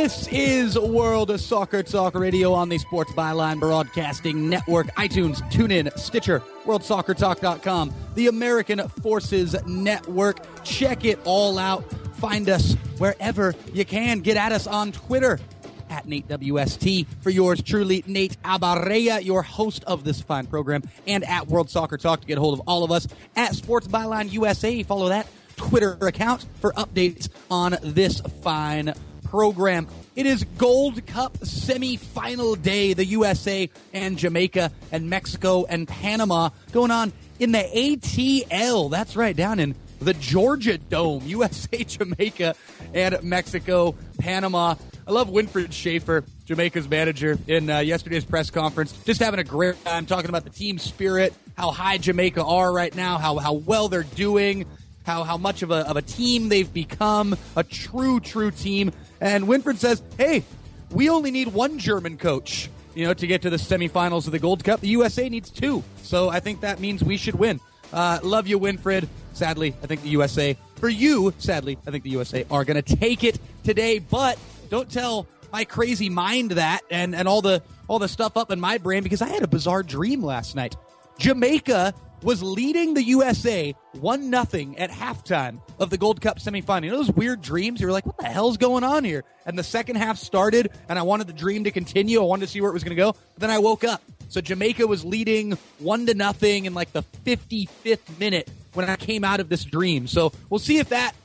This is World Soccer Talk Radio on the Sports Byline Broadcasting Network, iTunes, TuneIn, Stitcher, WorldSoccerTalk.com, the American Forces Network. Check it all out. Find us wherever you can. Get at us on Twitter at NateWST. For yours truly, Nate Abaurrea, your host of this fine program, and at World Soccer Talk to get a hold of all of us at Sports Byline USA. Follow that Twitter account for updates on this fine program. It is Gold Cup semifinal day. The USA and Jamaica and Mexico and Panama going on in the ATL. That's right, down in the Georgia Dome. USA, Jamaica, and Mexico, Panama. I love Winfried Schaefer, Jamaica's manager, in yesterday's press conference. Just having a great time talking about the team spirit, how high Jamaica are right now, how well they're doing, how much of a team they've become, a true team. And Winfried says, hey, we only need one German coach, to get to the semifinals of the Gold Cup. The USA needs two. So I think that means we should win. Love you, Winfried. Sadly, I think the USA, for you, sadly, I think the USA are going to take it today. But don't tell my crazy mind that and all the stuff up in my brain, because I had a bizarre dream last night. Jamaica was leading the USA 1-0 at halftime of the Gold Cup semifinal. You know those weird dreams? You were like, what the hell's going on here? And the second half started, and I wanted the dream to continue. I wanted to see where it was going to go. But then I woke up. So Jamaica was leading 1-0 in like the 55th minute when I came out of this dream. So we'll see if that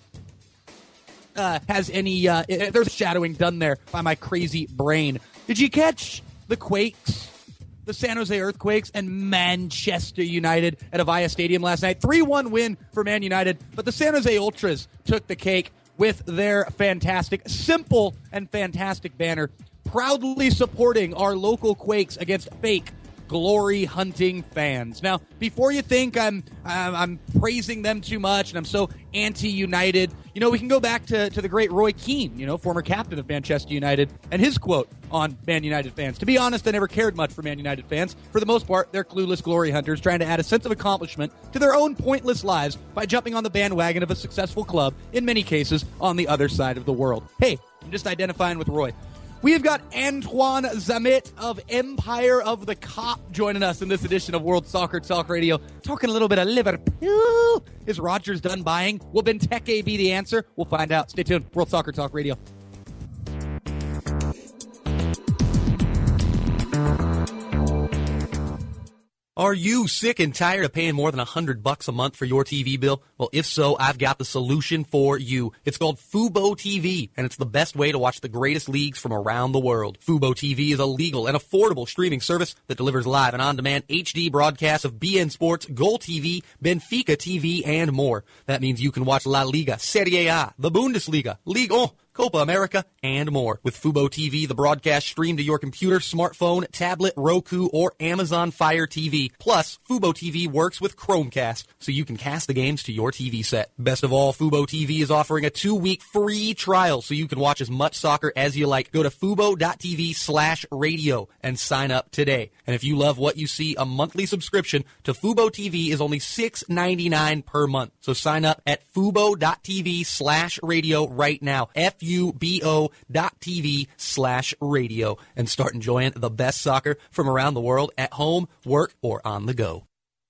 has any, if there's shadowing done there by my crazy brain. Did you catch the Quakes, the San Jose Earthquakes, and Manchester United at Avaya Stadium last night? 3-1 win for Man United, but the San Jose Ultras took the cake with their fantastic, simple and fantastic banner, proudly supporting our local Quakes against fake glory-hunting fans. Now, before you think I'm praising them too much and I'm so anti-United, we can go back to the great Roy Keane, former captain of Manchester United, and his quote on Man United fans. To be honest, I never cared much for Man United fans. For the most part, they're clueless glory hunters trying to add a sense of accomplishment to their own pointless lives by jumping on the bandwagon of a successful club, in many cases on the other side of the world. Hey, I'm just identifying with Roy. We have got Antoine Zamet of Empire of the Cop joining us in this edition of World Soccer Talk Radio, talking a little bit of Liverpool. Is Rodgers done buying? Will Benteke be the answer? We'll find out. Stay tuned. World Soccer Talk Radio. Are you sick and tired of paying more than $100 a month for your TV bill? Well, if so, I've got the solution for you. It's called Fubo TV, and it's the best way to watch the greatest leagues from around the world. Fubo TV is a legal and affordable streaming service that delivers live and on-demand HD broadcasts of BN Sports, Goal TV, Benfica TV, and more. That means you can watch La Liga, Serie A, the Bundesliga, Ligue 1, Copa America, and more. With Fubo TV, the broadcast streamed to your computer, smartphone, tablet, Roku, or Amazon Fire TV. Plus, Fubo TV works with Chromecast, so you can cast the games to your TV set. Best of all, Fubo TV is offering a 2-week free trial, so you can watch as much soccer as you like. Go to fubo.tv/radio and sign up today. And if you love what you see, a monthly subscription to Fubo TV is only $6.99 per month. So sign up at fubo.tv/radio right now. FUBO.TV/radio and start enjoying the best soccer from around the world at home, work, or on the go.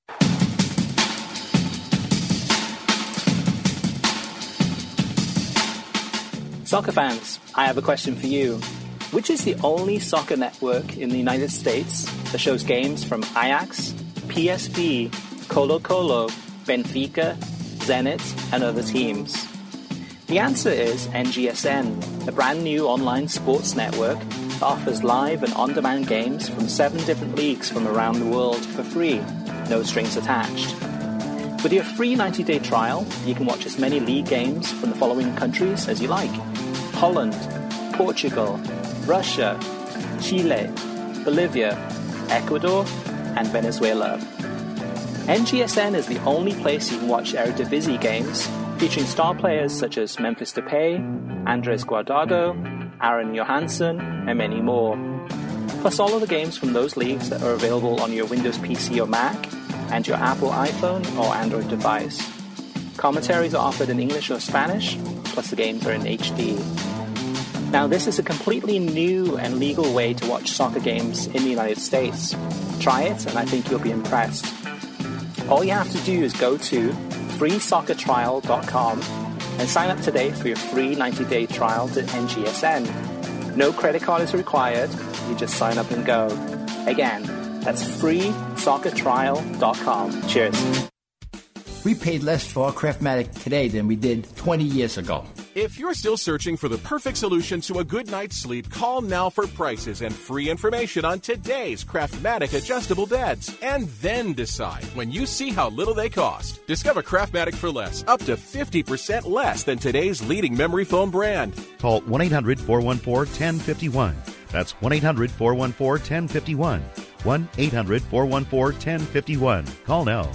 Soccer fans, I have a question for you. Which is the only soccer network in the United States that shows games from Ajax, PSV, Colo-Colo, Benfica, Zenit, and other teams? The answer is NGSN, a brand new online sports network that offers live and on-demand games from 7 different leagues from around the world for free, no strings attached. With your free 90-day trial, you can watch as many league games from the following countries as you like: Holland, Portugal, Russia, Chile, Bolivia, Ecuador, and Venezuela. NGSN is the only place you can watch Eredivisie games, featuring star players such as Memphis Depay, Andres Guardado, Aaron Johansson, and many more. Plus all of the games from those leagues that are available on your Windows PC or Mac, and your Apple iPhone or Android device. Commentaries are offered in English or Spanish, plus the games are in HD. Now, this is a completely new and legal way to watch soccer games in the United States. Try it, and I think you'll be impressed. All you have to do is go to freesoccertrial.com and sign up today for your free 90-day trial to NGSN. No credit card is required. You just sign up and go. Again, that's freesoccertrial.com. Cheers. We paid less for our Craftmatic today than we did 20 years ago. If you're still searching for the perfect solution to a good night's sleep, call now for prices and free information on today's Craftmatic adjustable beds. And then decide when you see how little they cost. Discover Craftmatic for less, up to 50% less than today's leading memory foam brand. Call 1-800-414-1051. That's 1-800-414-1051. 1-800-414-1051. Call now.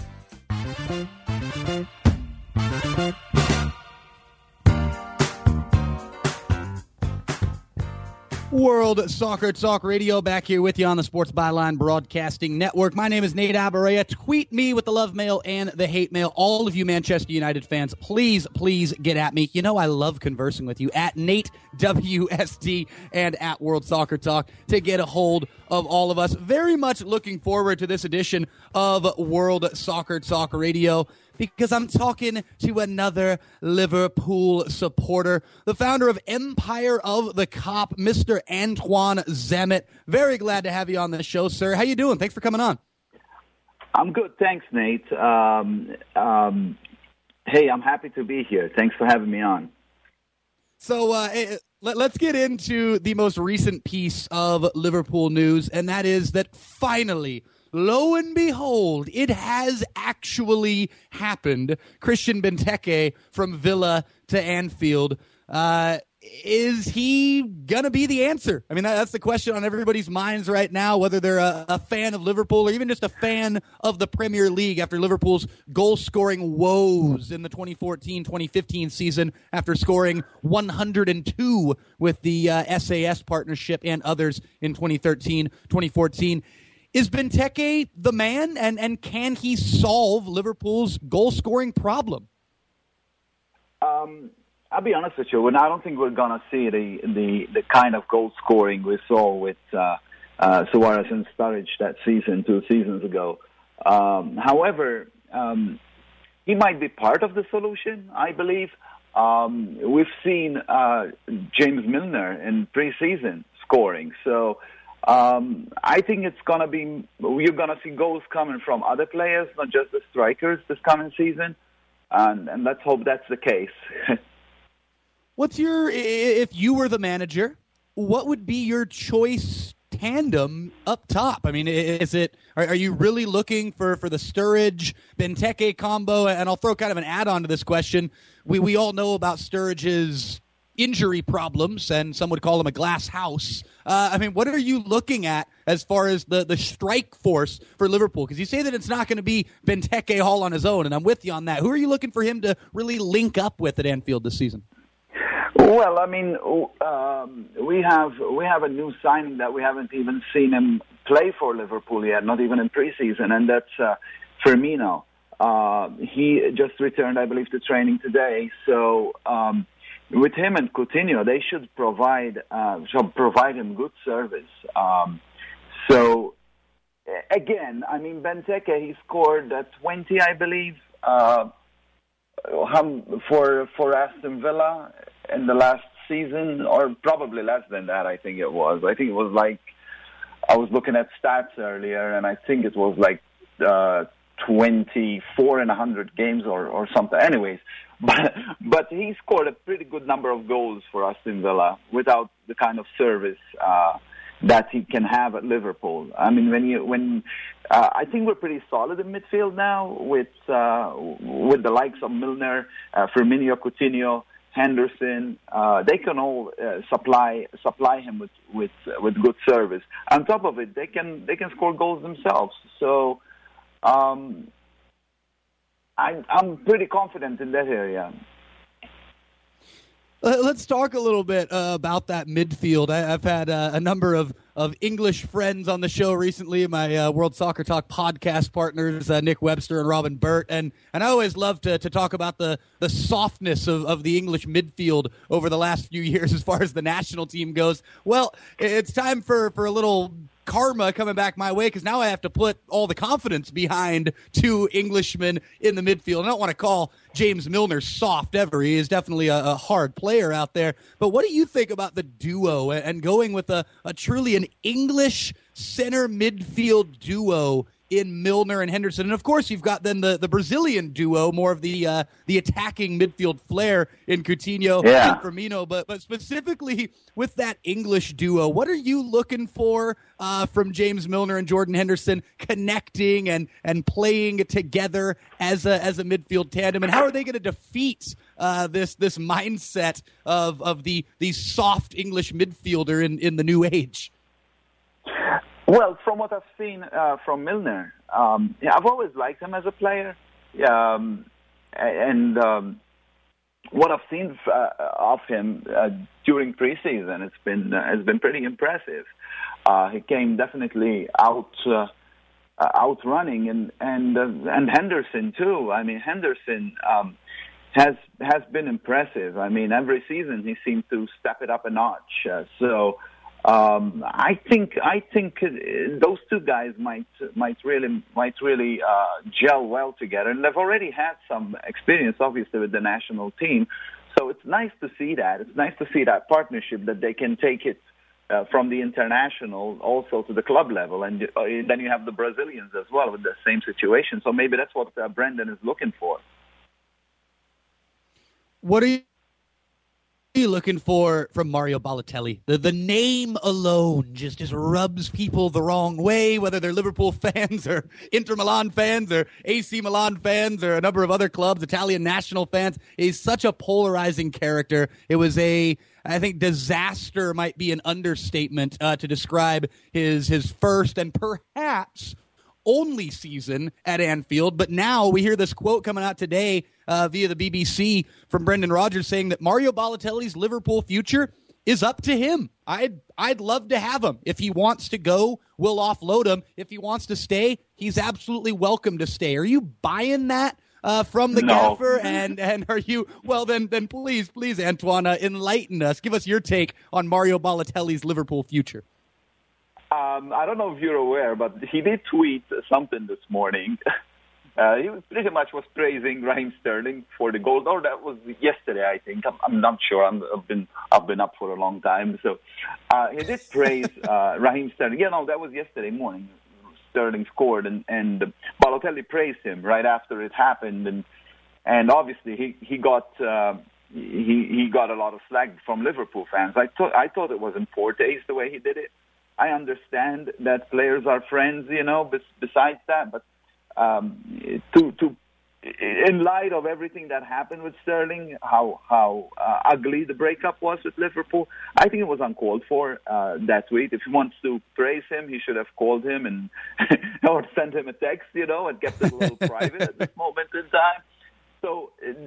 World Soccer Talk Radio, back here with you on the Sports Byline Broadcasting Network. My name is Nate Abaurrea. Tweet me with the love mail and the hate mail. All of you Manchester United fans, please get at me. You know I love conversing with you at Nate WST and at World Soccer Talk to get a hold of all of us. Very much looking forward to this edition of World Soccer Talk Radio, because I'm talking to another Liverpool supporter, the founder of Empire of the Cop, Mr. Antoine Zammit. Very glad to have you on the show, sir. How you doing? Thanks for coming on. I'm good. Thanks, Nate. Hey, I'm happy to be here. Thanks for having me on. So let's get into the most recent piece of Liverpool news, and that is that finally, lo and behold, it has actually happened. Christian Benteke from Villa to Anfield. Is he going to be the answer? I mean, that's the question on everybody's minds right now, whether they're a fan of Liverpool or even just a fan of the Premier League after Liverpool's goal-scoring woes in the 2014-2015 season after scoring 102 with the SAS partnership and others in 2013-2014. Is Benteke the man, and can he solve Liverpool's goal-scoring problem? I'll be honest with you. I don't think we're going to see the kind of goal scoring we saw with Suarez and Sturridge that season 2 seasons ago. However, he might be part of the solution, I believe. We've seen James Milner in preseason scoring. So I think it's going to be, you're going to see goals coming from other players, not just the strikers this coming season. And let's hope that's the case. If you were the manager, what would be your choice tandem up top? I mean, are you really looking for the Sturridge Benteke combo? And I'll throw kind of an add-on to this question. We all know about Sturridge's injury problems, and some would call him a glass house. I mean, what are you looking at as far as the strike force for Liverpool? Because you say that it's not going to be Benteke all on his own, and I'm with you on that. Who are you looking for him to really link up with at Anfield this season? Well, I mean, we have a new signing that we haven't even seen him play for Liverpool yet, not even in preseason, and that's Firmino. He just returned, I believe, to training today. So with him and Coutinho, they should provide him good service. So again, I mean, Benteke, he scored 20, I believe, for Aston Villa in the last season, or probably less than that. I think it was like, I was looking at stats earlier, and I think it was like 24 in 100 games or something. Anyways, but he scored a pretty good number of goals for Aston Villa without the kind of service that he can have at Liverpool. I mean, I think we're pretty solid in midfield now with the likes of Milner, Firmino, Coutinho, Henderson. They can all supply him with good service. On top of it, they can score goals themselves. So I'm pretty confident in that area. Let's talk a little bit about that midfield. I've had a number of English friends on the show recently, my World Soccer Talk podcast partners, Nick Webster and Robin Burt, and I always love to talk about the softness of the English midfield over the last few years as far as the national team goes. Well, it's time for a little karma coming back my way, because now I have to put all the confidence behind two Englishmen in the midfield. I don't want to call James Milner soft ever. He is definitely a hard player out there. But what do you think about the duo and going with a truly an English center midfield duo in Milner and Henderson? And of course, you've got then the Brazilian duo, more of the attacking midfield flair in Coutinho and Firmino. But specifically with that English duo, what are you looking for from James Milner and Jordan Henderson connecting and playing together as a midfield tandem? And how are they going to defeat this mindset of the soft English midfielder in the new age? Well, from what I've seen from Milner, I've always liked him as a player, and what I've seen of him during preseason, has been pretty impressive. He came definitely outrunning, and Henderson too. I mean, Henderson has been impressive. I mean, every season he seemed to step it up a notch. I think those two guys might really gel well together, and they've already had some experience, obviously, with the national team. So it's nice to see that. It's nice to see that partnership, that they can take it from the international also to the club level, and then you have the Brazilians as well with the same situation. So maybe that's what Brendan is looking for. What are you looking for from Mario Balotelli? The name alone just rubs people the wrong way, whether they're Liverpool fans or Inter Milan fans or AC Milan fans or a number of other clubs, Italian national fans. He's such a polarizing character. It was I think disaster might be an understatement to describe his first and perhaps only season at Anfield. But now we hear this quote coming out today via the BBC from Brendan Rodgers saying that Mario Balotelli's Liverpool future is up to him. I'd love to have him. If he wants to go, we'll offload him. If he wants to stay, he's absolutely welcome to stay. Are you buying that from the gaffer? And are you, well, then please, Antoine, enlighten us. Give us your take on Mario Balotelli's Liverpool future. I don't know if you're aware, but he did tweet something this morning. He pretty much was praising Raheem Sterling for the goal. Or that was yesterday, I think. I'm not sure. I've been up for a long time. So he did praise Raheem Sterling. Yeah, no, that was yesterday morning. Sterling scored, and Balotelli praised him right after it happened, and obviously he got he got a lot of slack from Liverpool fans. I thought it was in poor taste the way he did it. I understand that players are friends, besides that, but in light of everything that happened with Sterling, how ugly the breakup was with Liverpool, I think it was uncalled for, that tweet. If he wants to praise him, he should have called him and or sent him a text, and kept it a little private at this moment in time. So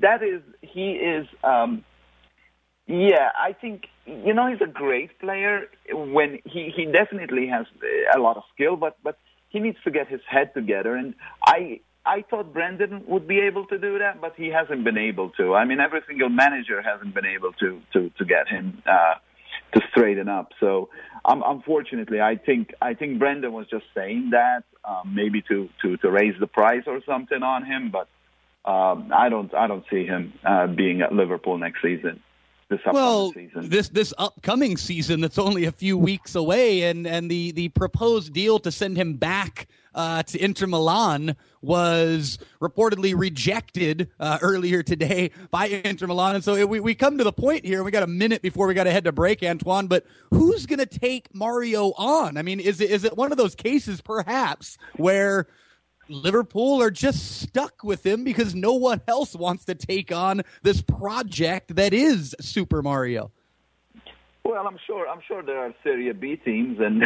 I think, he's a great player. When he definitely has a lot of skill, but he needs to get his head together. And I thought Brendan would be able to do that, but he hasn't been able to. I mean, every single manager hasn't been able to get him to straighten up. So unfortunately, I think Brendan was just saying that maybe to raise the price or something on him, but I don't see him being at Liverpool next season. This upcoming season that's only a few weeks away, and the proposed deal to send him back to Inter Milan was reportedly rejected earlier today by Inter Milan. And so we come to the point here, we got a minute before we got to head to break, Antoine, but who's going to take Mario on? I mean, is it one of those cases perhaps where Liverpool are just stuck with him because no one else wants to take on this project that is Super Mario? Well, I'm sure there are Serie B teams and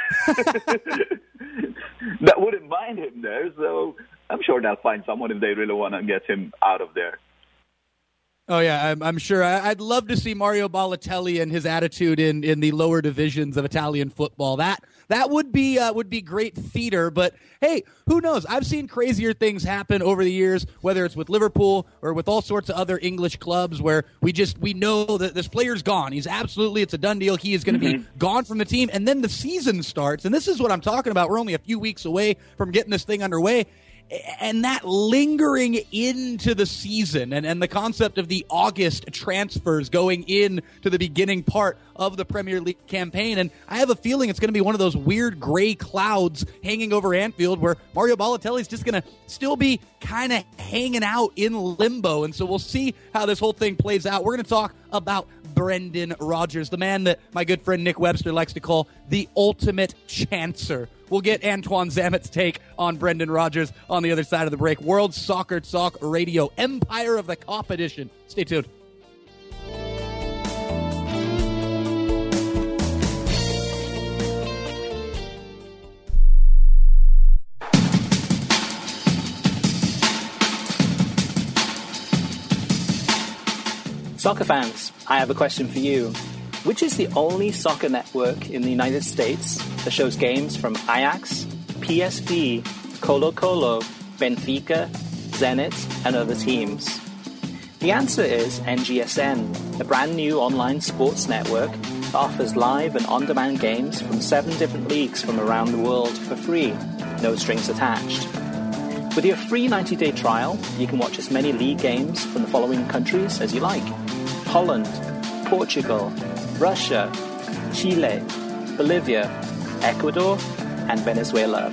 that wouldn't mind him there. So I'm sure they'll find someone if they really want to get him out of there. Oh, yeah, I'm sure. I'd love to see Mario Balotelli and his attitude in the lower divisions of Italian football. That would be great theater. But, hey, who knows? I've seen crazier things happen over the years, whether it's with Liverpool or with all sorts of other English clubs where we know that this player's gone. It's a done deal. He is going to be gone from the team. And then the season starts. And this is what I'm talking about. We're only a few weeks away from getting this thing underway. And that lingering into the season and the concept of the August transfers going into the beginning part of the Premier League campaign. And I have a feeling it's going to be one of those weird gray clouds hanging over Anfield where Mario Balotelli is just going to still be kind of hanging out in limbo. And so we'll see how this whole thing plays out. We're going to talk about Brendan Rodgers, the man that my good friend Nick Webster likes to call the ultimate chancer. We'll get Antoine Zamet's take on Brendan Rodgers on the other side of the break. World Soccer Talk Radio, Empire of the Cop edition. Stay tuned. Soccer fans, I have a question for you. Which is the only soccer network in the United States that shows games from Ajax, PSV, Colo-Colo, Benfica, Zenit, and other teams? The answer is NGSN, the brand new online sports network that offers live and on-demand games from 7 different leagues from around the world for free, no strings attached. With your free 90-day trial, you can watch as many league games from the following countries as you like: Holland, Portugal, Russia, Chile, Bolivia, Ecuador, and Venezuela.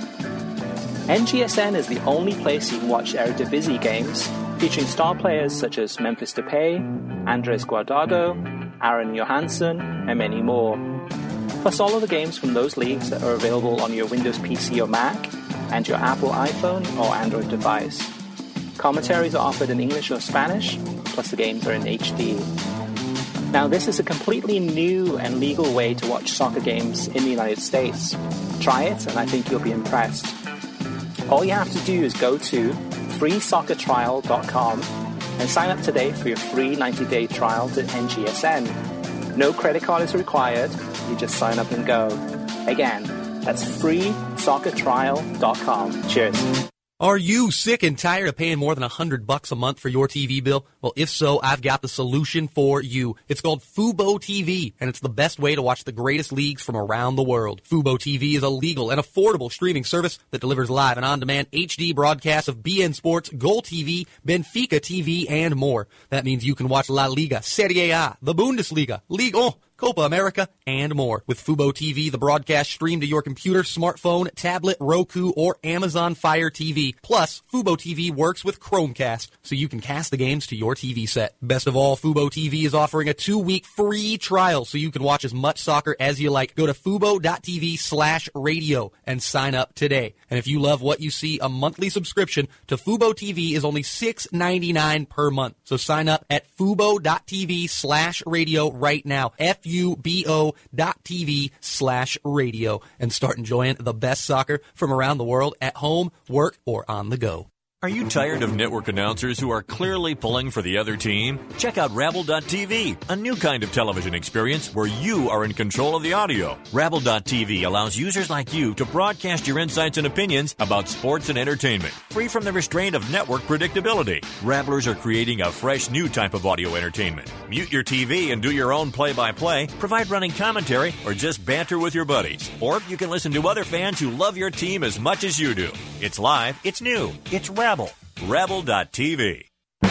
NGSN is the only place you can watch Eredivisie games featuring star players such as Memphis Depay, Andres Guardado, Aaron Johansson, and many more. Plus all of the games from those leagues that are available on your Windows PC or Mac and your Apple iPhone or Android device. Commentaries are offered in English or Spanish, plus the games are in HD. Now, this is a completely new and legal way to watch soccer games in the United States. Try it, and I think you'll be impressed. All you have to do is go to freesoccertrial.com and sign up today for your free 90-day trial to NGSN. No credit card is required. You just sign up and go. Again, that's freesoccertrial.com. Cheers. Are you sick and tired of paying more than $100 a month for your TV bill? Well, if so, I've got the solution for you. It's called Fubo TV, and it's the best way to watch the greatest leagues from around the world. Fubo TV is a legal and affordable streaming service that delivers live and on-demand HD broadcasts of BN Sports, Goal TV, Benfica TV, and more. That means you can watch La Liga, Serie A, the Bundesliga, Ligue 1, Copa America, and more. With Fubo TV, the broadcast stream to your computer, smartphone, tablet, Roku, or Amazon Fire TV. Plus, Fubo TV works with Chromecast, so you can cast the games to your TV set. Best of all, Fubo TV is offering a 2-week free trial, so you can watch as much soccer as you like. Go to fubo.tv/radio and sign up today. And if you love what you see, a monthly subscription to Fubo TV is only $6.99 per month. So sign up at fubo.tv/radio right now. FUBO.TV/radio and start enjoying the best soccer from around the world at home, work, or on the go. Are you tired of network announcers who are clearly pulling for the other team? Check out Rabble.tv, a new kind of television experience where you are in control of the audio. Rabble.tv allows users like you to broadcast your insights and opinions about sports and entertainment, free from the restraint of network predictability. Rabblers are creating a fresh new type of audio entertainment. Mute your TV and do your own play-by-play, provide running commentary, or just banter with your buddies. Or you can listen to other fans who love your team as much as you do. It's live, it's new, it's Rabble. Rabble.tv.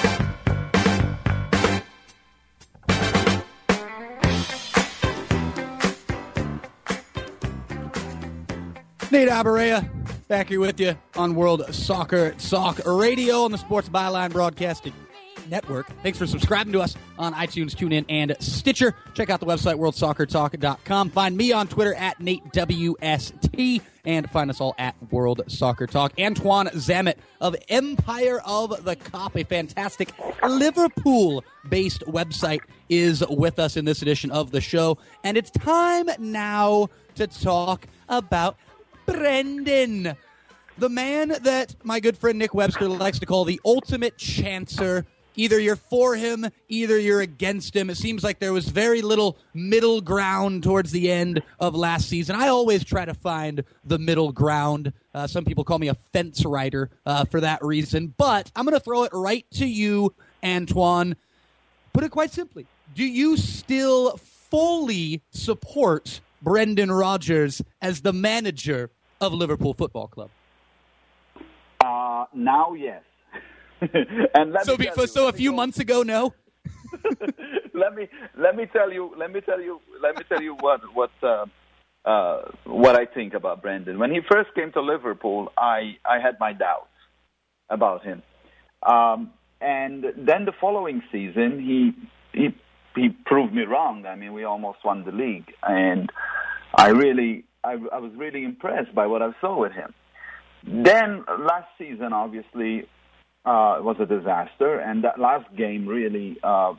Nate Abarea back here with you on World Soccer Talk Radio on the Sports Byline Broadcasting Network. Thanks for subscribing to us on iTunes, TuneIn, and Stitcher. Check out the website, worldsoccertalk.com. Find me on Twitter at NateWST, and find us all at World Soccer Talk. Antoine Zamet of Empire of the Cop, a fantastic Liverpool-based website, is with us in this edition of the show. And it's time now to talk about Brendan, the man that my good friend Nick Webster likes to call the ultimate chancer. Either you're for him, either you're against him. It seems like there was very little middle ground towards the end of last season. I always try to find the middle ground. Some people call me a fence rider for that reason. But I'm going to throw it right to you, Antoine. Put it quite simply. Do you still fully support Brendan Rodgers as the manager of Liverpool Football Club? Now, yes. And so a few months ago, no. let me tell you what I think about Brendan. When he first came to Liverpool, I had my doubts about him, and then the following season he proved me wrong. I mean, we almost won the league, and I was really impressed by what I saw with him. Then last season, obviously, was a disaster, and that last game really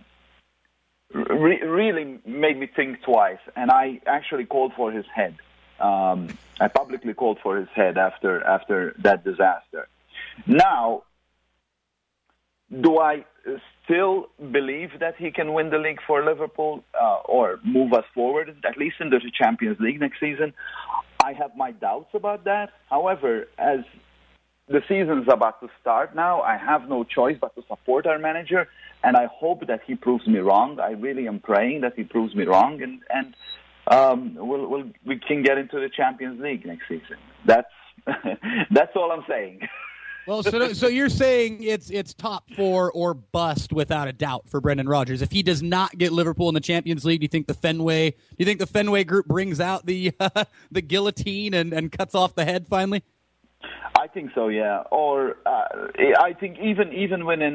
made me think twice. And I actually called for his head. I publicly called for his head after that disaster. Now, do I still believe that he can win the league for Liverpool or move us forward, at least into the Champions League next season? I have my doubts about that. However, as the season's about to start now, I have no choice but to support our manager, and I hope that he proves me wrong. I really am praying that he proves me wrong, and we can get into the Champions League next season. That's all I'm saying. Well, so you're saying it's top four or bust without a doubt for Brendan Rodgers. If he does not get Liverpool in the Champions League, do you think the Fenway group brings out the guillotine and cuts off the head finally? I think so, yeah. Or I think even winning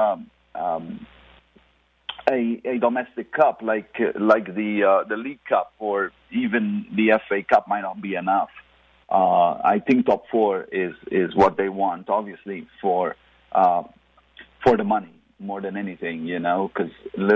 a domestic cup like the League Cup or even the FA Cup might not be enough. I think top four is what they want, obviously for the money more than anything, because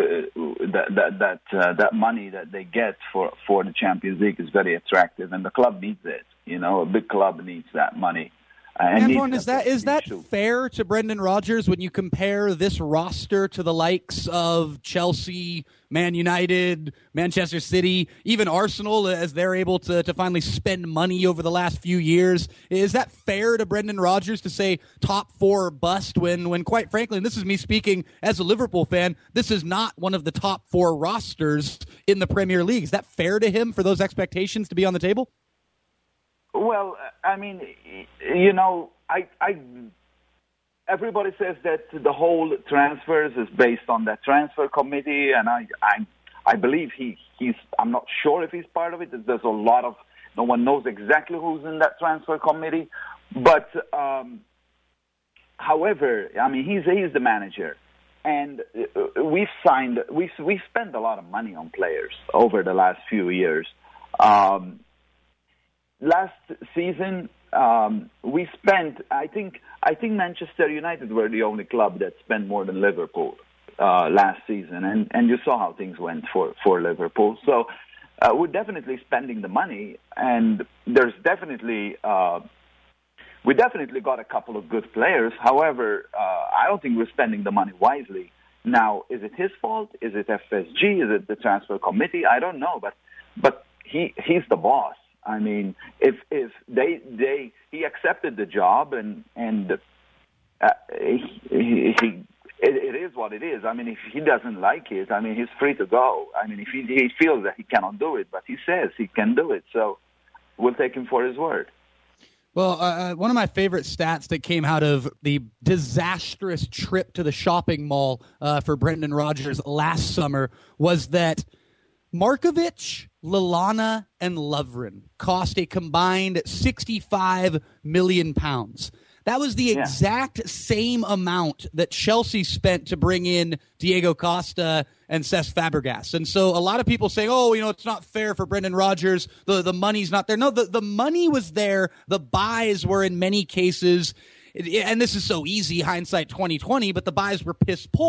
that money that they get for the Champions League is very attractive, and the club needs it. A big club needs that money. Antoine, is that fair to Brendan Rodgers when you compare this roster to the likes of Chelsea, Man United, Manchester City, even Arsenal, as they're able to finally spend money over the last few years? Is that fair to Brendan Rodgers to say top four or bust when quite frankly, and this is me speaking as a Liverpool fan, this is not one of the top four rosters in the Premier League? Is that fair to him for those expectations to be on the table? Well, I mean, everybody says that the whole transfers is based on that transfer committee, and I believe he's. I'm not sure if he's part of it. There's a lot of no one knows exactly who's in that transfer committee, but however, I mean, he's the manager, and we've spent a lot of money on players over the last few years. Last season, we spent. I think Manchester United were the only club that spent more than Liverpool last season, and you saw how things went for Liverpool. So we're definitely spending the money, and there's definitely we definitely got a couple of good players. However, I don't think we're spending the money wisely. Now, is it his fault? Is it FSG? Is it the transfer committee? I don't know, but he's the boss. I mean, if he accepted the job and it is what it is. I mean, if he doesn't like it, I mean, he's free to go. I mean, if he feels that he cannot do it, but he says he can do it, so we'll take him for his word. Well, one of my favorite stats that came out of the disastrous trip to the shopping mall for Brendan Rodgers last summer was that Markovic, Lallana, and Lovren cost a combined £65 million. That was the exact same amount that Chelsea spent to bring in Diego Costa and Cesc Fabregas. And so a lot of people say, it's not fair for Brendan Rodgers. The money's not there. No, the money was there. The buys were in many cases, and this is so easy, hindsight 2020, but the buys were piss poor.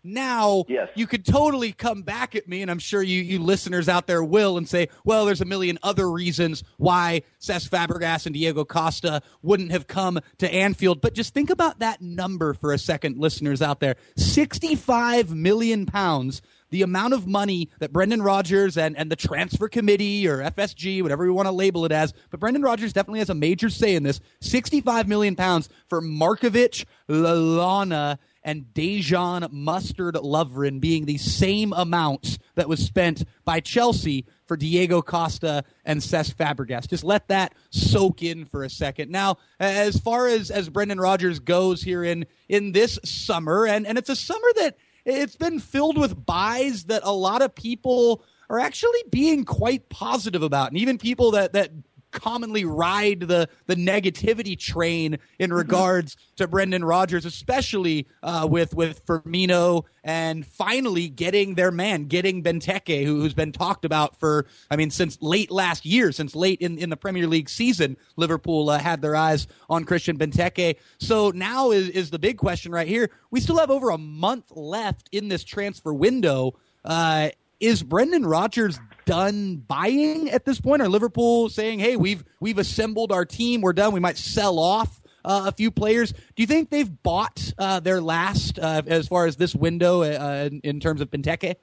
Now, Yes. you could totally come back at me, and I'm sure you listeners out there will, and say, well, there's a million other reasons why Cesc Fabregas and Diego Costa wouldn't have come to Anfield. But just think about that number for a second, listeners out there. £65 million, the amount of money that Brendan Rodgers and the transfer committee or FSG, whatever we want to label it as, but Brendan Rodgers definitely has a major say in this, £65 million for Markovic, Lallana, and Dejan Mustard Lovren being the same amount that was spent by Chelsea for Diego Costa and Cesc Fabregas. Just let that soak in for a second. Now, as far as Brendan Rodgers goes here in this summer, and it's a summer that it's been filled with buys that a lot of people are actually being quite positive about, and even people that commonly ride the negativity train in regards to Brendan Rodgers, especially with Firmino and finally getting their man, getting Benteke, who's been talked about since late last year, since late in the Premier League season. Liverpool had their eyes on Christian Benteke. So now is the big question right here. We still have over a month left in this transfer window. Is Brendan Rodgers done buying at this point? Are Liverpool saying, hey, we've assembled our team, we're done, we might sell off a few players? Do you think they've bought their last as far as this window in terms of Benteke?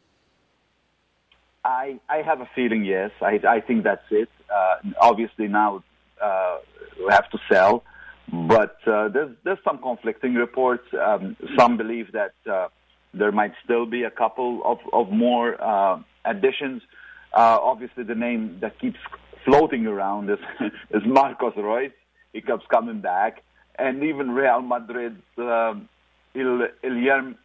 I have a feeling, yes. I think that's it. Obviously now we have to sell, but there's some conflicting reports. Some believe that there might still be a couple of more additions. Obviously, the name that keeps floating around is Marcos Royce. He keeps coming back. And even Real Madrid's Ilyar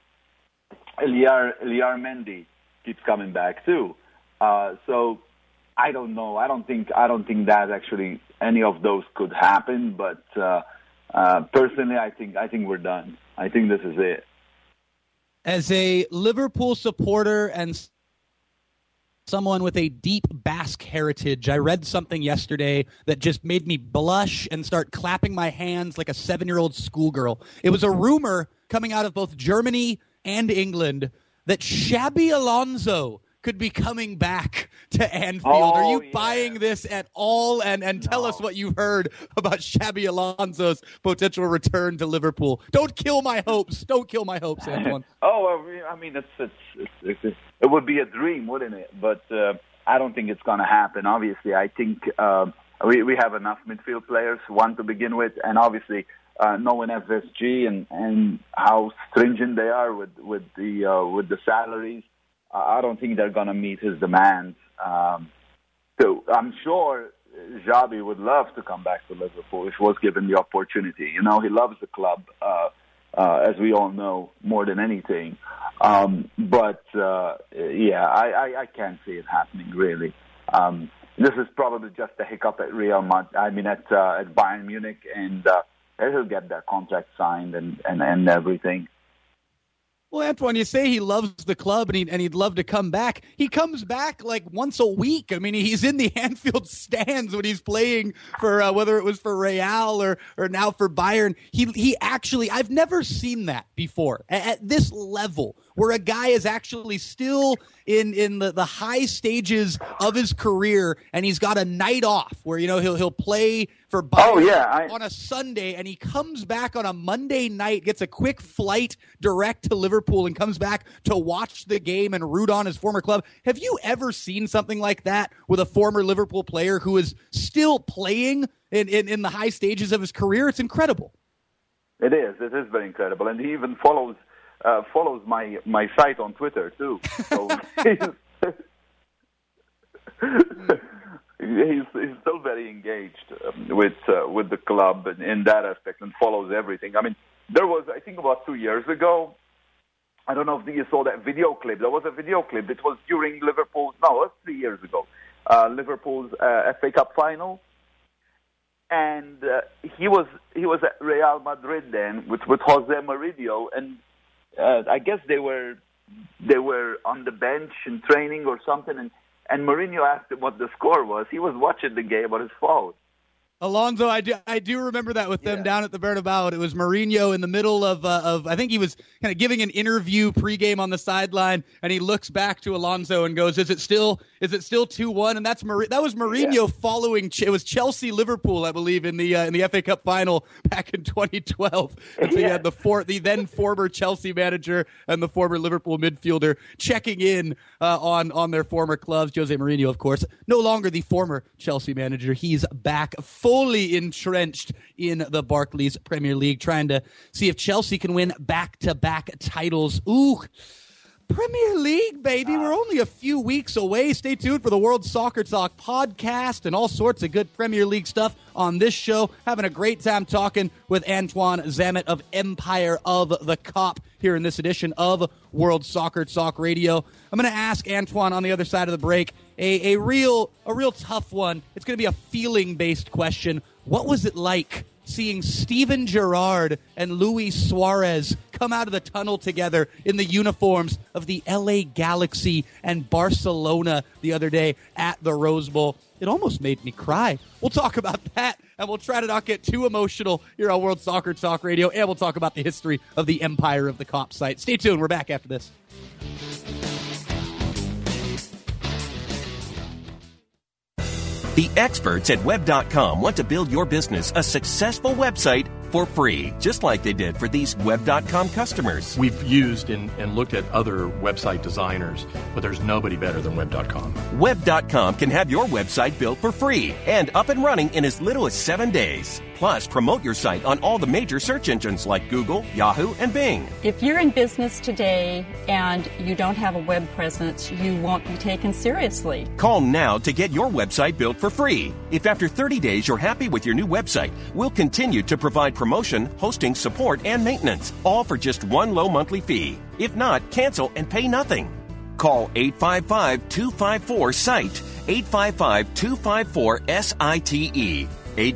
Mendy keeps coming back too. So I don't know. I don't think that actually any of those could happen. But personally, I think we're done. I think this is it. As a Liverpool supporter and someone with a deep Basque heritage, I read something yesterday that just made me blush and start clapping my hands like a 7-year-old schoolgirl. It was a rumor coming out of both Germany and England that Xabi Alonso could be coming back to Anfield. Are you buying this at all? And tell us what you've heard about Xabi Alonso's potential return to Liverpool. Don't kill my hopes. Don't kill my hopes, Antoine. It would be a dream, wouldn't it? But I don't think it's going to happen. Obviously, I think we have enough midfield players, one to begin with, and obviously knowing FSG and how stringent they are with the salaries, I don't think they're going to meet his demands. So I'm sure Xabi would love to come back to Liverpool if was given the opportunity. You know, he loves the club, as we all know, more than anything. I can't see it happening, really. This is probably just a hiccup at at Bayern Munich, and he'll get that contract signed and everything. Well, Antoine, you say he loves the club and he'd love to come back. He comes back like once a week. I mean, he's in the Anfield stands when he's playing for whether it was for Real or now for Bayern. He actually, I've never seen that before at this level, where a guy is actually still in the high stages of his career, and he's got a night off where, you know, he'll play for Bayern on a Sunday, and he comes back on a Monday night, gets a quick flight direct to Liverpool, and comes back to watch the game and root on his former club. Have you ever seen something like that with a former Liverpool player who is still playing in the high stages of his career? It's incredible. It is very incredible, and he even follows my site on Twitter too. So he's still very engaged with the club in that aspect and follows everything. I mean, there was, I think, about 2 years ago. I don't know if you saw that video clip. There was a video clip. It was during Liverpool's. No, it was 3 years ago. Liverpool's FA Cup final, and he was at Real Madrid then with Jose Mourinho, and I guess they were on the bench in training or something, and Mourinho asked him what the score was. He was watching the game on his phone. Alonso, I do remember that with them down at the Bernabeu. It was Mourinho in the middle of I think he was kind of giving an interview pregame on the sideline, and he looks back to Alonso and goes, "Is it still 2-1?" And that was Mourinho following. It was Chelsea-Liverpool, I believe, in the FA Cup final back in 2012. And so you had the then former Chelsea manager and the former Liverpool midfielder checking in on their former clubs. Jose Mourinho, of course, no longer the former Chelsea manager. He's back fully entrenched in the Barclays Premier League, trying to see if Chelsea can win back-to-back titles. Ooh, Premier League, baby. We're only a few weeks away. Stay tuned for the World Soccer Talk podcast and all sorts of good Premier League stuff on this show. Having a great time talking with Antoine Zamet of Empire of the Cop here in this edition of World Soccer Talk Radio. I'm going to ask Antoine on the other side of the break a real tough one. It's going to be a feeling-based question. What was it like seeing Steven Gerrard and Luis Suarez come out of the tunnel together in the uniforms of the LA Galaxy and Barcelona the other day at the Rose Bowl? It almost made me cry. We'll talk about that, and we'll try to not get too emotional here on World Soccer Talk Radio, and we'll talk about the history of the Empire of the Cop site. Stay tuned. We're back after this. The experts at Web.com want to build your business a successful website for free, just like they did for these Web.com customers. We've used and looked at other website designers, but there's nobody better than Web.com. Web.com can have your website built for free and up and running in as little as 7 days. Plus, promote your site on all the major search engines like Google, Yahoo, and Bing. If you're in business today and you don't have a web presence, you won't be taken seriously. Call now to get your website built for free. If after 30 days you're happy with your new website, we'll continue to provide promotion, hosting, support, and maintenance, all for just one low monthly fee. If not, cancel and pay nothing. Call 855-254-SITE, 855-254-SITE.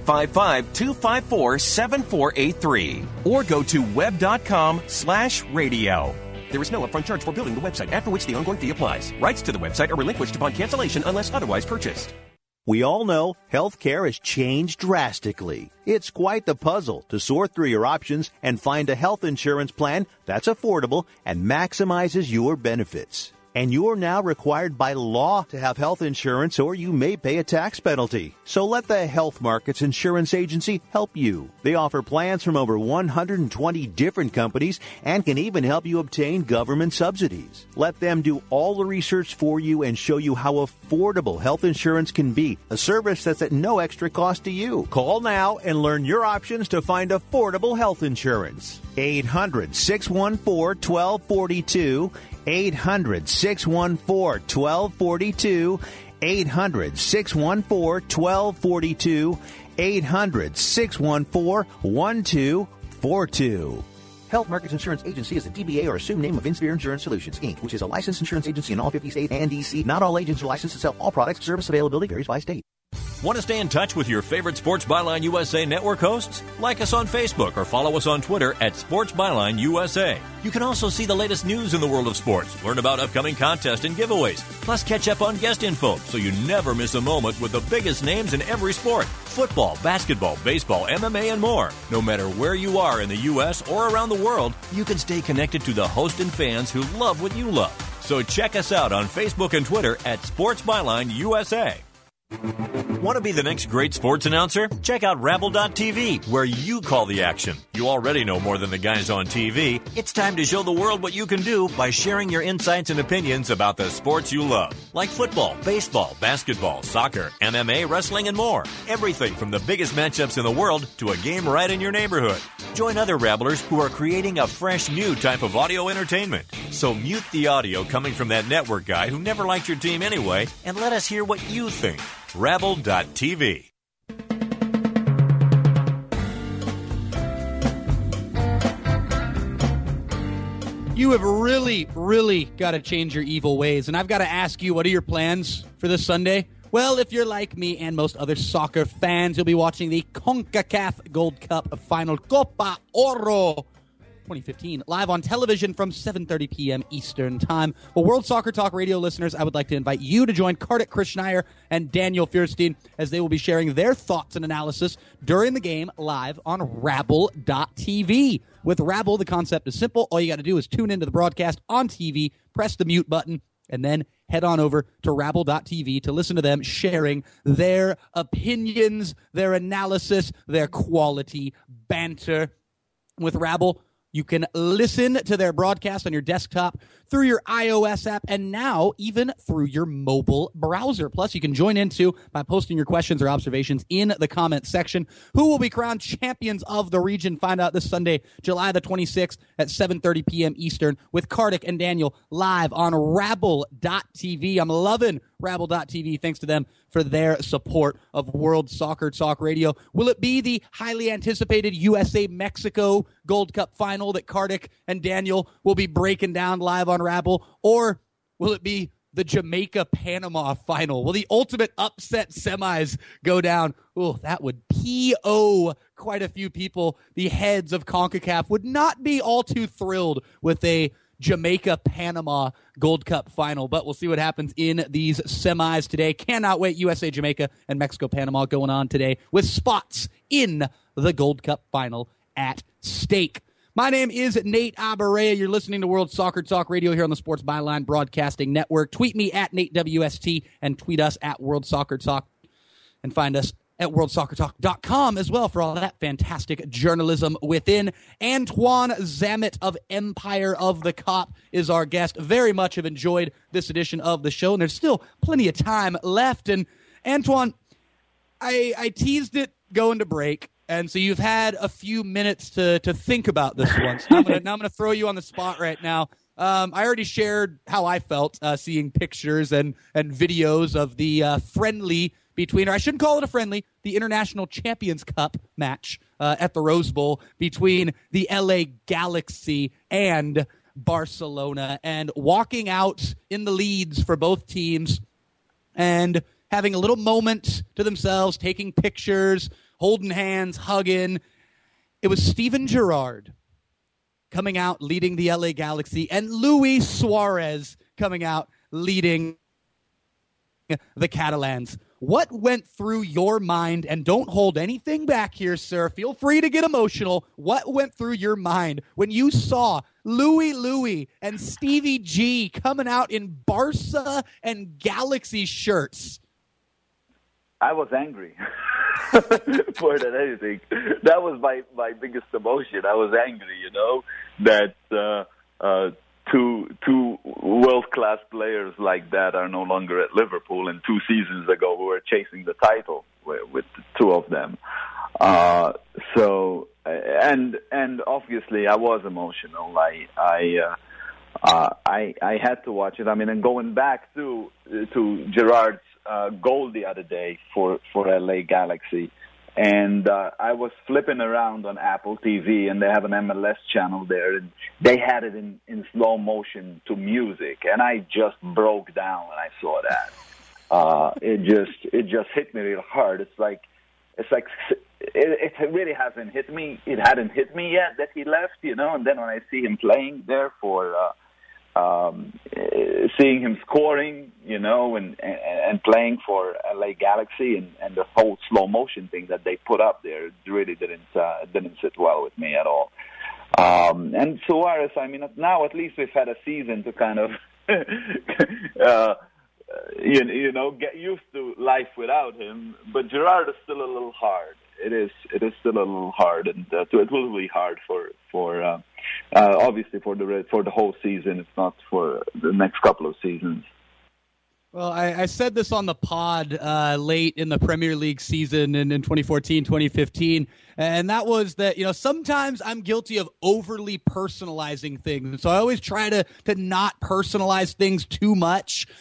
855-254-7483 or go to web.com/radio. There is no upfront charge for building the website, after which the ongoing fee applies. Rights to the website are relinquished upon cancellation unless otherwise purchased. We all know healthcare has changed drastically. It's quite the puzzle to sort through your options and find a health insurance plan that's affordable and maximizes your benefits. And you're now required by law to have health insurance, or you may pay a tax penalty. So let the Health Markets Insurance Agency help you. They offer plans from over 120 different companies and can even help you obtain government subsidies. Let them do all the research for you and show you how affordable health insurance can be, a service that's at no extra cost to you. Call now and learn your options to find affordable health insurance. 800-614-1242. 800-614-1242, 800-614-1242, 800-614-1242. Health Markets Insurance Agency is a DBA or assumed name of Insphere Insurance Solutions, Inc., which is a licensed insurance agency in all 50 states and D.C. Not all agents are licensed to sell all products. Service availability varies by state. Want to stay in touch with your favorite Sports Byline USA network hosts? Like us on Facebook or follow us on Twitter at Sports Byline USA. You can also see the latest news in the world of sports, learn about upcoming contests and giveaways, plus catch up on guest info so you never miss a moment with the biggest names in every sport. Football, basketball, baseball, MMA, and more. No matter where you are in the U.S. or around the world, you can stay connected to the hosts and fans who love what you love. So check us out on Facebook and Twitter at Sports Byline USA. Want to be the next great sports announcer? Check out Rabble.tv, where you call the action. You already know more than the guys on TV. It's time to show the world what you can do by sharing your insights and opinions about the sports you love, like football, baseball, basketball, soccer, MMA, wrestling, and more. Everything from the biggest matchups in the world to a game right in your neighborhood. Join other Rabblers who are creating a fresh new type of audio entertainment. So mute the audio coming from that network guy who never liked your team anyway, and let us hear what you think. Rabble.tv. You have really, really got to change your evil ways. And I've got to ask you, what are your plans for this Sunday? Well, if you're like me and most other soccer fans, you'll be watching the CONCACAF Gold Cup final, Copa Oro. 2015, live on television from 7:30 p.m. Eastern Time. Well, World Soccer Talk Radio listeners, I would like to invite you to join Kartik Krishnaiyer and Daniel Fierstein as they will be sharing their thoughts and analysis during the game live on Rabble.tv. With Rabble, the concept is simple. All you got to do is tune into the broadcast on TV, press the mute button, and then head on over to Rabble.tv to listen to them sharing their opinions, their analysis, their quality banter. With Rabble, you can listen to their broadcast on your desktop, through your iOS app, and now even through your mobile browser. Plus, you can join in, too, by posting your questions or observations in the comments section. Who will be crowned champions of the region? Find out this Sunday, July the 26th at 7:30 p.m. Eastern with Kartik and Daniel live on Rabble.tv. I'm loving Rabble.tv. Thanks to them for their support of World Soccer Talk Radio. Will it be the highly anticipated USA-Mexico Gold Cup final that Kartik and Daniel will be breaking down live on Rabble? Or will it be the Jamaica-Panama final? Will the ultimate upset semis go down? Oh, that would P.O. quite a few people. The heads of CONCACAF would not be all too thrilled with a Jamaica-Panama Gold Cup final, but we'll see what happens in these semis today. Cannot wait. USA, Jamaica, and Mexico-Panama going on today with spots in the Gold Cup final at stake. My name is Nate Abaurrea. You're listening to World Soccer Talk Radio here on the Sports Byline Broadcasting Network. Tweet me at NateWST and tweet us at World Soccer Talk, and find us at worldsoccertalk.com as well for all that fantastic journalism within. Antoine Zammit of Empire of the Cop is our guest. Very much have enjoyed this edition of the show, and there's still plenty of time left. And Antoine, I teased it going to break, and so you've had a few minutes to think about this one. So now I'm gonna throw you on the spot right now. I already shared how I felt seeing pictures and videos of the friendly between, or I shouldn't call it a friendly, the International Champions Cup match at the Rose Bowl between the LA Galaxy and Barcelona, and walking out in the leads for both teams and having a little moment to themselves, taking pictures, holding hands, hugging. It was Steven Gerrard coming out leading the LA Galaxy, and Luis Suarez coming out leading the Catalans. What went through your mind? And don't hold anything back here, sir. Feel free to get emotional. What went through your mind when you saw Louis and Stevie G coming out in Barca and Galaxy shirts? I was angry more than anything. That was my biggest emotion. I was angry, that two world-class players like that are no longer at Liverpool, and 2 seasons ago we were chasing the title with the two of them. And obviously I was emotional. I had to watch it. I mean, and going back to Gerrard's goal the other day for LA Galaxy, and I was flipping around on Apple TV, and they have an MLS channel there, and they had it in slow motion to music, and I just broke down when I saw that. It just hit me real hard. It's like it really hasn't hit me. It hadn't hit me yet that he left, and then when I see him playing there for seeing him scoring, and playing for LA Galaxy, and the whole slow motion thing that they put up there really didn't sit well with me at all. And Suarez, I mean, now at least we've had a season to kind of, get used to life without him. But Gerrard is still a little hard. It is still a little hard, and it will be hard for obviously for the whole season, if not for the next couple of seasons. Well, I said this on the pod late in the Premier League season in 2014, 2015, and that was that, sometimes I'm guilty of overly personalizing things. So I always try to not personalize things too much.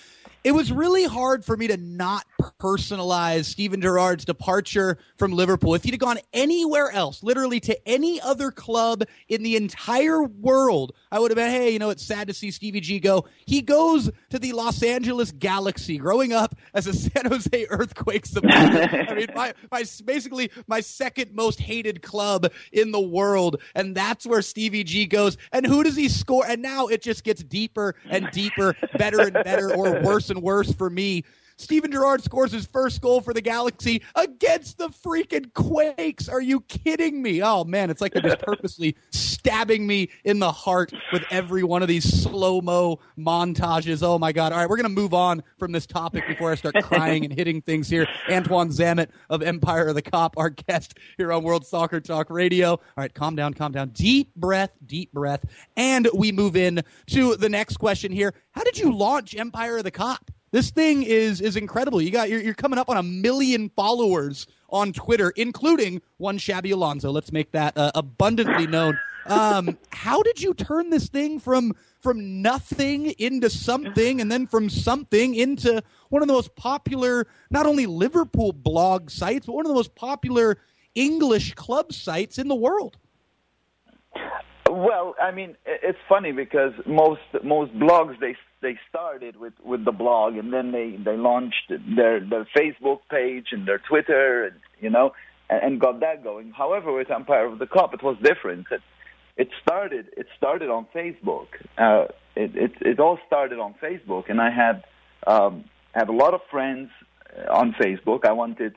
It was really hard for me to not personalize Steven Gerrard's departure from Liverpool. If he'd have gone anywhere else, literally to any other club in the entire world, I would have been, hey, it's sad to see Stevie G go. He goes to the Los Angeles Galaxy, growing up as a San Jose Earthquake supporter. I mean, basically my second most hated club in the world, and that's where Stevie G goes. And who does he score? And now it just gets deeper and deeper, better and better, or worse and worse for me. Steven Gerrard scores his first goal for the Galaxy against the freaking Quakes. Are you kidding me? Oh, man, it's like they're just purposely stabbing me in the heart with every one of these slow-mo montages. Oh, my God. All right, we're going to move on from this topic before I start crying and hitting things here. Antoine Zamet of Empire of the Cop, our guest here on World Soccer Talk Radio. All right, calm down. Deep breath. And we move in to the next question here. How did you launch Empire of the Cop? This thing is incredible. You're coming up on 1 million followers on Twitter, including one Xabi Alonso. Let's make that abundantly known. How did you turn this thing from nothing into something, and then from something into one of the most popular, not only Liverpool blog sites, but one of the most popular English club sites in the world? Well, I mean, it's funny because most blogs they started with the blog, and then they launched their Facebook page and their Twitter, and got that going. However, with Empire of the Cop, it was different. It started on Facebook. It all started on Facebook, and I had a lot of friends on Facebook. I wanted.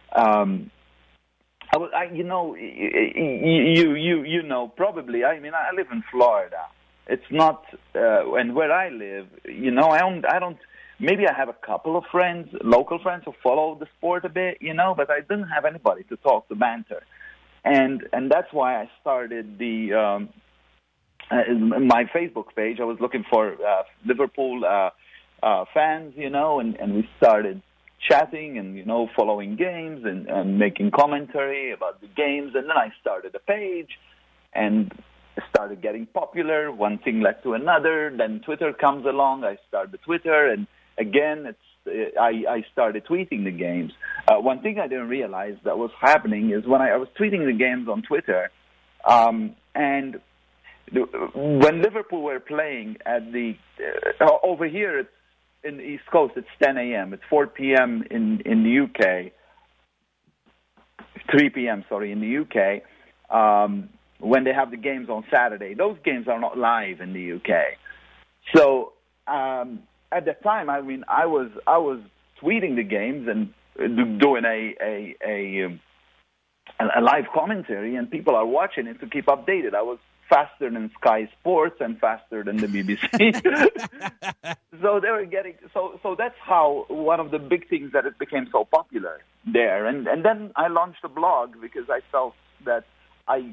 Probably. I mean, I live in Florida. It's not, and where I live, I don't. Maybe I have a couple of friends, local friends, who follow the sport a bit, but I didn't have anybody to talk to banter, and that's why I started my Facebook page. I was looking for Liverpool fans, and we started chatting and, following games and making commentary about the games. And then I started a page and started getting popular. One thing led to another. Then Twitter comes along. I started Twitter. And again, I started tweeting the games. One thing I didn't realize that was happening is when I was tweeting the games on Twitter, and when Liverpool were playing at the over here, in the East Coast, it's 10 a.m. It's 4 p.m. in the UK. 3 p.m., in the UK. When they have the games on Saturday, those games are not live in the UK. So at the time, I mean, I was tweeting the games and doing a live commentary, and people are watching it to keep updated. I was faster than Sky Sports and faster than the BBC. So they were getting so that's how one of the big things that it became so popular there. And then I launched a blog because I felt that I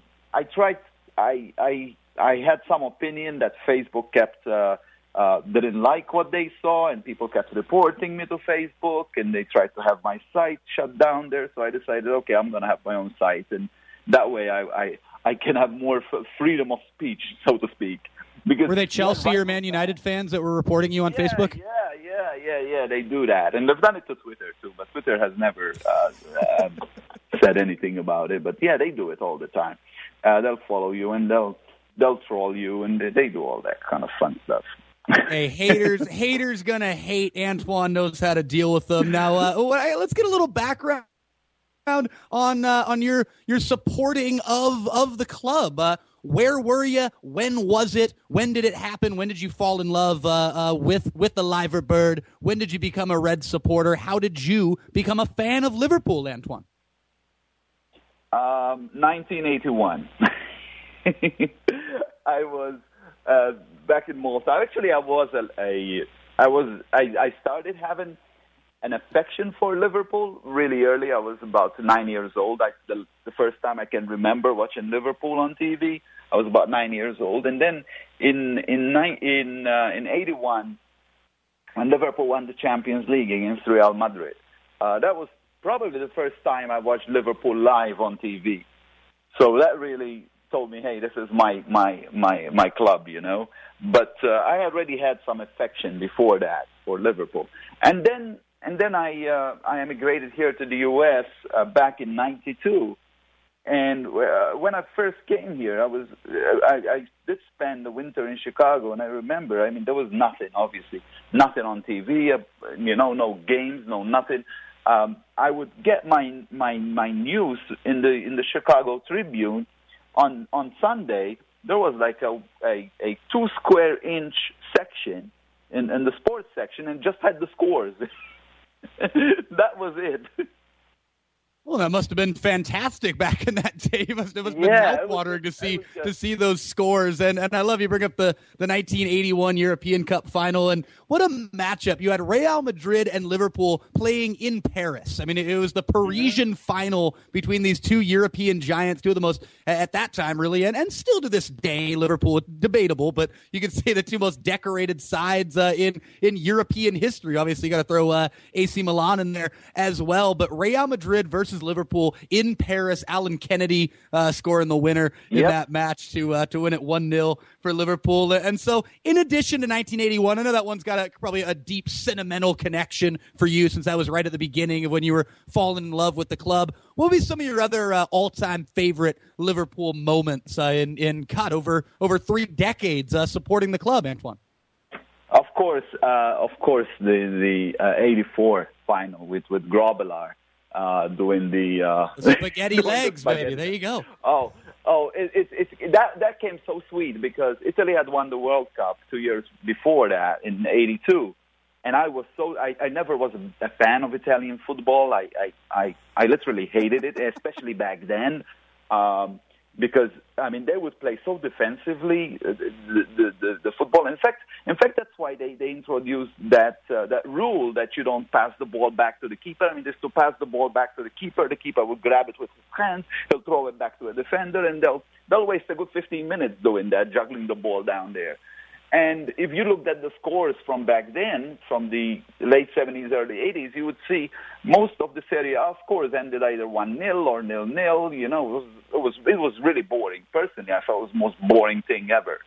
had some opinion that Facebook kept didn't like what they saw, and people kept reporting me to Facebook, and they tried to have my site shut down there. So I decided, okay, I'm going to have my own site, and that way I can have more freedom of speech, so to speak. Because were they Chelsea or Man United fans that were reporting you on Facebook? Yeah, they do that. And they've done it to Twitter, too, but Twitter has never said anything about it. But, yeah, they do it all the time. They'll follow you, and they'll troll you, and they do all that kind of fun stuff. Hey, haters gonna hate. Antoine knows how to deal with them. Now, let's get a little background on your supporting of the club. Where were you? When was it? When did it happen? When did you fall in love with the Liver Bird? When did you become a Red supporter? How did you become a fan of Liverpool, Antoine? 1981. I was back in Malta. Actually, I started having an affection for Liverpool really early. I was about 9 years old. The first time I can remember watching Liverpool on TV, I was about 9 years old. And then in 81, when Liverpool won the Champions League against Real Madrid, that was probably the first time I watched Liverpool live on TV. So that really told me, hey, this is my club, you know. But I already had some affection before that for Liverpool. And then I emigrated here to the U.S. Back in '92. And when I first came here, I did spend the winter in Chicago, and I remember, I mean, there was nothing, obviously, nothing on TV, no games, no nothing. I would get my news in the Chicago Tribune on Sunday. There was like a 2 square inch section in the sports section, and just had the scores. That was it. Well, that must have been fantastic back in that day. It must have been mouth-watering to see those scores. And I love you bring up the 1981 European Cup final. And what a matchup. You had Real Madrid and Liverpool playing in Paris. I mean, it was the Parisian final between these two European giants, two of the most, at that time, really, and still to this day, Liverpool, debatable, but you could say the two most decorated sides in European history. Obviously, you got to throw AC Milan in there as well. But Real Madrid versus Liverpool in Paris, Alan Kennedy scoring the winner in that match to win it 1-0 for Liverpool. And so, in addition to 1981, I know that one's got probably a deep sentimental connection for you, since that was right at the beginning of when you were falling in love with the club. What would be some of your other all-time favorite Liverpool moments in over 3 decades supporting the club, Antoine? Of course, the '84 final with Grobbelaar. Doing the spaghetti legs, baby. There you go. It's that came so sweet because Italy had won the World Cup 2 years before that in '82, and I never was a fan of Italian football. I literally hated it, especially back then, because I mean they would play so defensively the football. In fact, that's why they introduced that rule that you don't pass the ball back to the keeper. I mean, just to pass the ball back to the keeper would grab it with his hands, he'll throw it back to a defender, and they'll waste a good 15 minutes doing that, juggling the ball down there. And if you looked at the scores from back then, from the late 70s, early 80s, you would see most of the Serie A scores ended either 1-0 or 0-0. You know, it was really boring. Personally, I thought it was the most boring thing ever.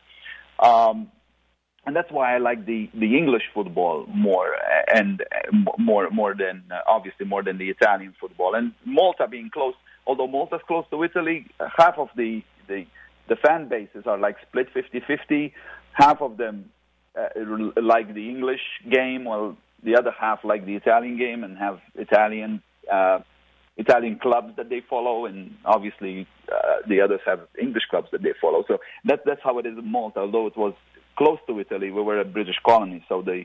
And that's why I like the English football more, and more than obviously more than the Italian football. And Malta being close, although Malta's close to Italy, half of the fan bases are like split 50-50. Half of them like the English game, while the other half like the Italian game, and have Italian clubs that they follow, and obviously the others have English clubs that they follow. So that's how it is in Malta. Although it was close to Italy, we were a British colony, so the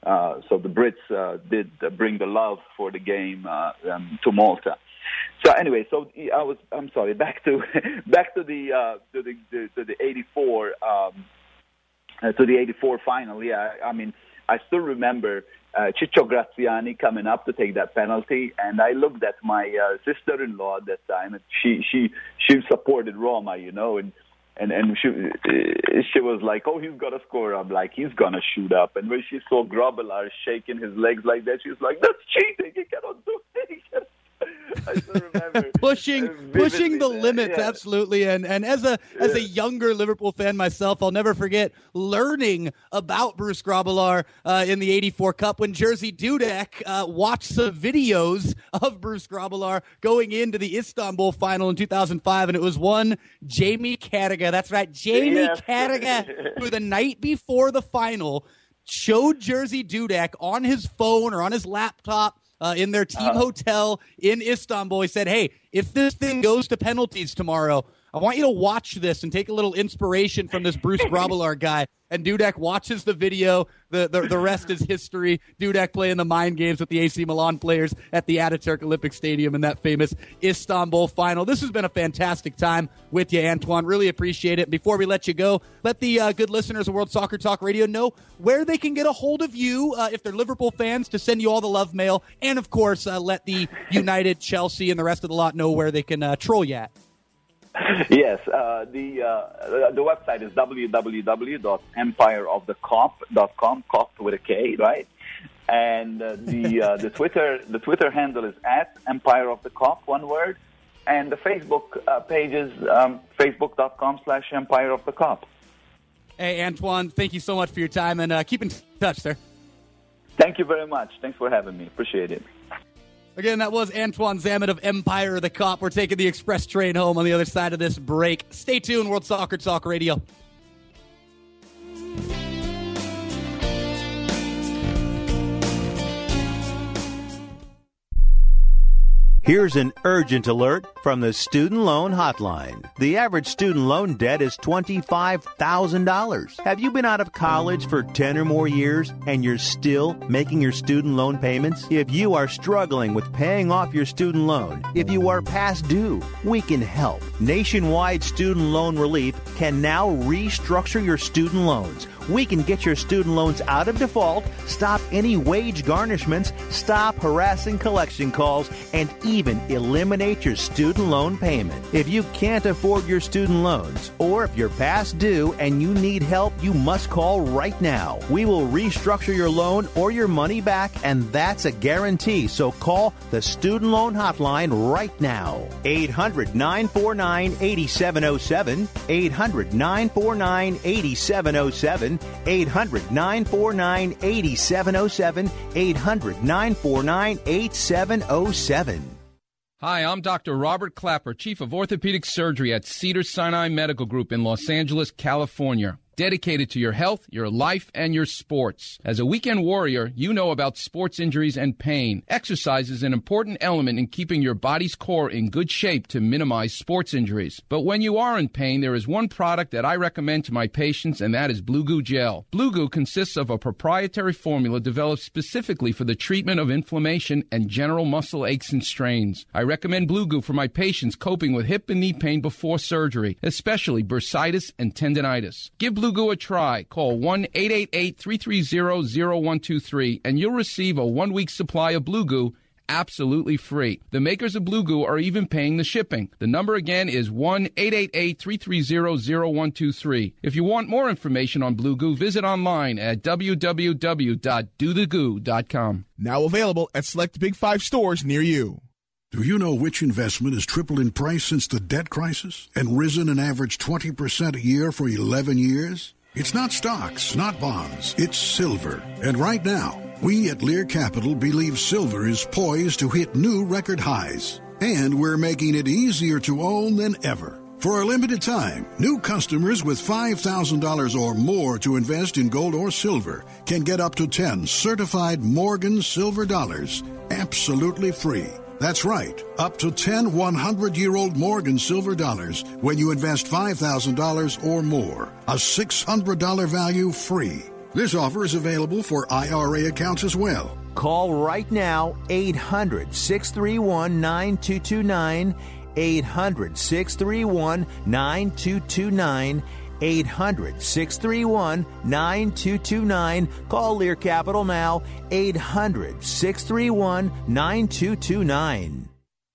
Brits did bring the love for the game to Malta. So anyway, I'm sorry. Back to the '84. To the '84 final, I mean, I still remember Ciccio Graziani coming up to take that penalty, and I looked at my sister-in-law at that time, and she supported Roma, you know, and she was like, "Oh, he's gonna score." I'm like, "He's gonna shoot up." And when she saw Grobbelaar shaking his legs like that, she was like, "That's cheating. He cannot do it." I still remember pushing the limits, absolutely. And as a younger Liverpool fan myself, I'll never forget learning about Bruce Grobbelaar in the '84 Cup when Jerzy Dudek watched some videos of Bruce Grobbelaar going into the Istanbul final in 2005, and it was one Jamie Carragher. That's right, Jamie Carragher, who the night before the final showed Jerzy Dudek on his phone or on his laptop in their team hotel in Istanbul. He said, "Hey, if this thing goes to penalties tomorrow, I want you to watch this and take a little inspiration from this Bruce Grobbelaar guy." And Dudek watches the video. The rest is history. Dudek playing the mind games with the AC Milan players at the Ataturk Olympic Stadium in that famous Istanbul final. This has been a fantastic time with you, Antoine. Really appreciate it. Before we let you go, let the good listeners of World Soccer Talk Radio know where they can get a hold of you if they're Liverpool fans, to send you all the love mail. And, of course, let the United, Chelsea, and the rest of the lot know where they can troll you at. Yes, the website is www.empireofthecop.com, cop with a K, right? And the Twitter handle is @EmpireOfTheCop, one word. And the Facebook page is facebook.com/Empire of the Cop. Hey, Antoine, thank you so much for your time, and keep in touch, sir. Thank you very much. Thanks for having me. Appreciate it. Again, that was Antoine Zamet of Empire of the Cop. We're taking the express train home on the other side of this break. Stay tuned, World Soccer Talk Radio. Here's an urgent alert from the Student Loan Hotline. The average student loan debt is $25,000. Have you been out of college for 10 or more years and you're still making your student loan payments? If you are struggling with paying off your student loan, if you are past due, we can help. Nationwide Student Loan Relief can now restructure your student loans. We can get your student loans out of default, stop any wage garnishments, stop harassing collection calls, and even eliminate your student loan payment. If you can't afford your student loans, or if you're past due and you need help, you must call right now. We will restructure your loan or your money back, and that's a guarantee. So call the Student Loan Hotline right now. 800-949-8707. 800-949-8707. 800-949-8707. 800-949-8707. Hi, I'm Dr. Robert Clapper, Chief of Orthopedic Surgery at Cedars-Sinai Medical Group in Los Angeles, California. Dedicated to your health, your life, and your sports. As a weekend warrior, you know about sports injuries and pain. Exercise is an important element in keeping your body's core in good shape to minimize sports injuries. But when you are in pain, there is one product that I recommend to my patients, and that is Blue Goo Gel. Blue Goo consists of a proprietary formula developed specifically for the treatment of inflammation and general muscle aches and strains. I recommend Blue Goo for my patients coping with hip and knee pain before surgery, especially bursitis and tendinitis. Give Blue Goo a try. Call 1-888-330-0123 and you'll receive a 1-week supply of Blue Goo absolutely free. The makers of Blue Goo are even paying the shipping. The number again is 1-888-330-0123. If you want more information on Blue Goo, visit online at www.dothegoo.com. Now available at select Big 5 stores near you. Do you know which investment has tripled in price since the debt crisis and risen an average 20% a year for 11 years? It's not stocks, not bonds, it's silver. And right now, we at Lear Capital believe silver is poised to hit new record highs. And we're making it easier to own than ever. For a limited time, new customers with $5,000 or more to invest in gold or silver can get up to 10 certified Morgan silver dollars absolutely free. That's right, up to 10 100-year-old Morgan silver dollars when you invest $5,000 or more. A $600 value free. This offer is available for IRA accounts as well. Call right now, 800-631-9229, 800-631-9229, 800-631-9229. Call Lear Capital now, 800-631-9229.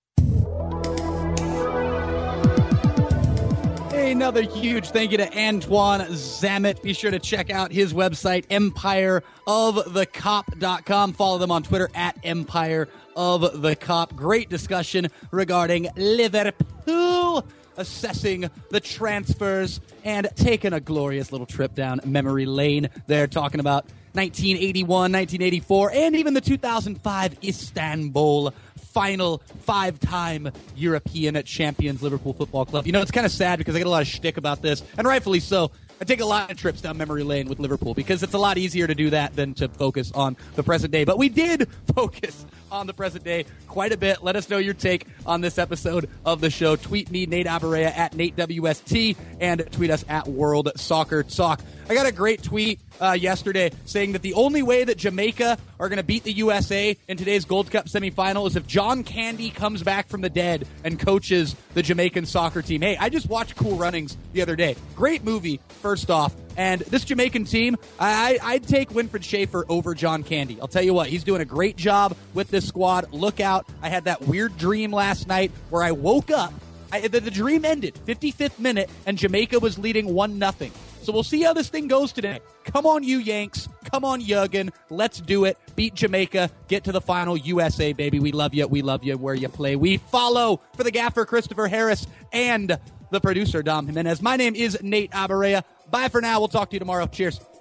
Another huge thank you to Antoine Zamet. Be sure to check out his website, empireofthecop.com. Follow them on Twitter at empireofthecop. Great discussion regarding Liverpool, assessing the transfers, and taking a glorious little trip down memory lane. They're talking about 1981, 1984, and even the 2005 Istanbul final 5-time European champions Liverpool Football Club. You know, it's kind of sad because I get a lot of shtick about this, and rightfully so. I take a lot of trips down memory lane with Liverpool because it's a lot easier to do that than to focus on the present day. But we did focus on the present day quite a bit. Let us know your take on this episode of the show. Tweet me, Nate Abaurrea, at NateWST, and tweet us at World Soccer Talk. I got a great tweet yesterday saying that the only way that Jamaica are going to beat the USA in today's Gold Cup semifinal is if John Candy comes back from the dead and coaches the Jamaican soccer team. Hey, I just watched Cool Runnings the other day. Great movie, first off. And this Jamaican team, I'd take Winfred Schaefer over John Candy. I'll tell you what, he's doing a great job with this squad. Look out. I had that weird dream last night where I woke up. The dream ended, 55th minute, and Jamaica was leading 1-0. So we'll see how this thing goes today. Come on, you Yanks. Come on, Jurgen. Let's do it. Beat Jamaica. Get to the final. USA, baby. We love you. We love you where you play. We follow for the gaffer, Christopher Harris, and the producer, Dom Jimenez. My name is Nate Abaurrea. Bye for now. We'll talk to you tomorrow. Cheers.